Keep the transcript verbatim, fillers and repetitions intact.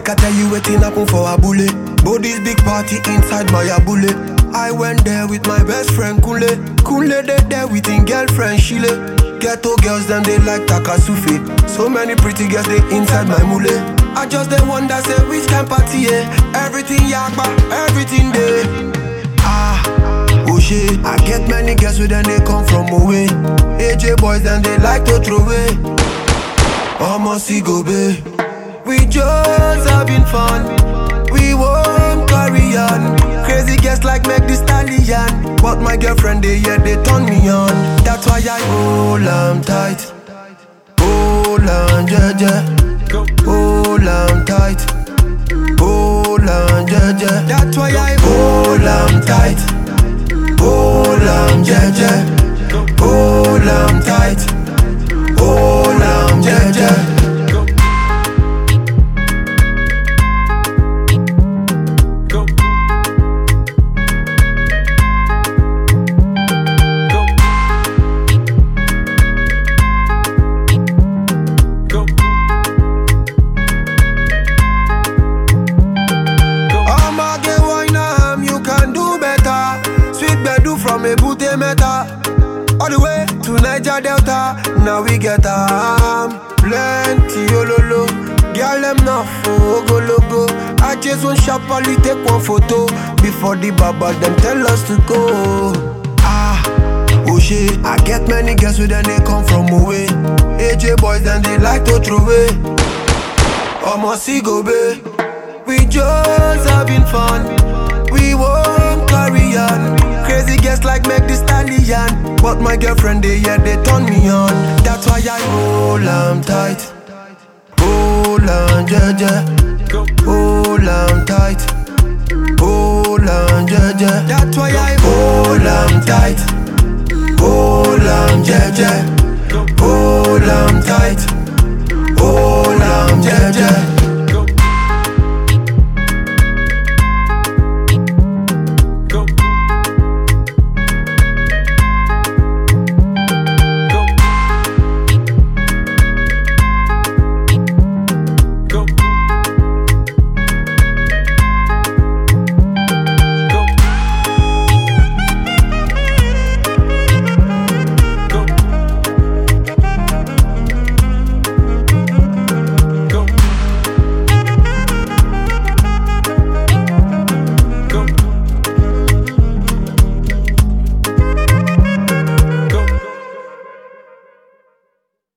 Make I tell you wetin happen for Abule. Body's big party inside my Abule. I went there with my best friend Kule. Kule they there with him girlfriend Shile. Ghetto girls them they like Takasufi. So many pretty girls they inside my mule. I just they wonder say which can party eh? Everything yakba, everything there. Ah, oh shit. I get many girls with them they come from away. A J boys then they like to throw away. Almost see go be. We just having fun. We won't carry on. Crazy girls like Meg Thee Stallion. But my girlfriend they yeah they turn me on. That's why I hold on tight. Hold on jeje. Hold on tight. Hold on jeje. That's why I hold on tight. Hold on jeje. Hold on tight. Hold on jeje. From Ebute Meta all the way to Niger Delta. Now we get um plenty ololo. Girl them not for go logo. I just want sharply take one photo before the baba them tell us to go. Ah, oh shit. I get many girls with them they come from away. A J boys then they like to throw away. Almost see go be. We just having fun. We won't carry on. Crazy girls like Meg Thee Stallion. But my girlfriend they yeah they turn me on. That's why I hold on tight. Hold on jeje. Hold on tight. Hold on jeje. That's why I hold on tight. Hold on jeje. Hold on tight.